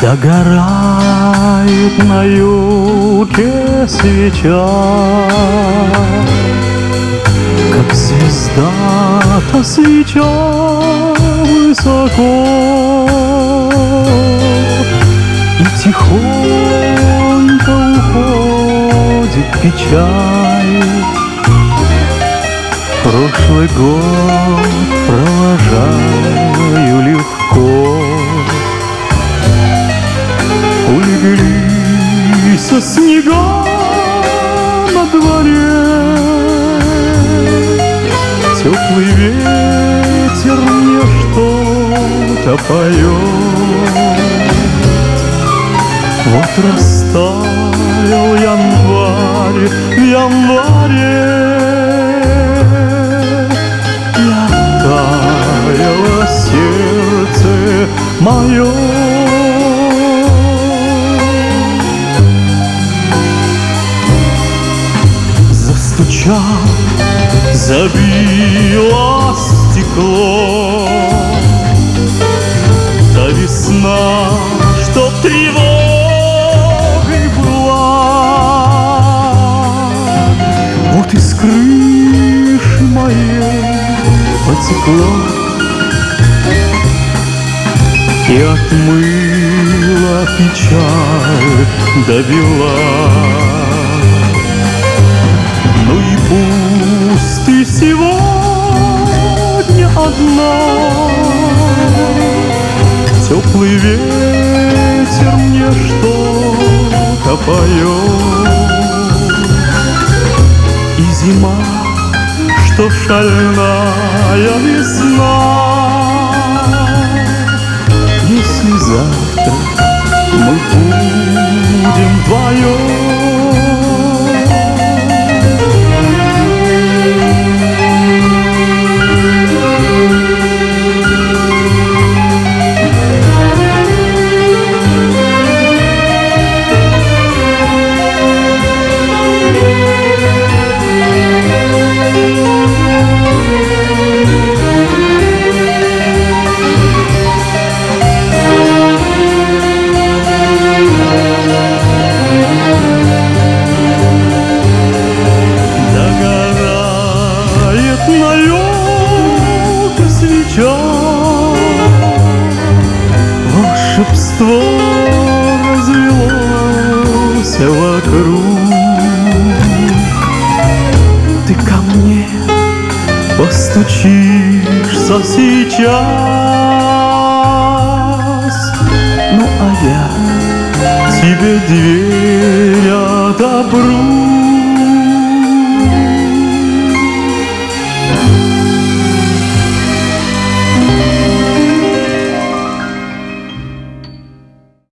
Догорает на юге свеча, как звезда-то свеча высоко, и тихонько уходит печаль. Прошлый год провожаю легко. Улеглись снега на дворе, теплый ветер мне что-то поет. Вот растаял январь в январе, и оттаяло сердце мое. Забило стекло, та весна, что тревогой была. Вот из крыши моей потекла и отмыла печаль до бела. Ну и пусть ты сегодня одна, теплый ветер мне что-то поет. И зима, что шальная весна, если завтра мы будем вдвоем. На юге свеча, волшебство развелось вокруг. Ты ко мне постучишься сейчас, ну а я тебе дверь отопру.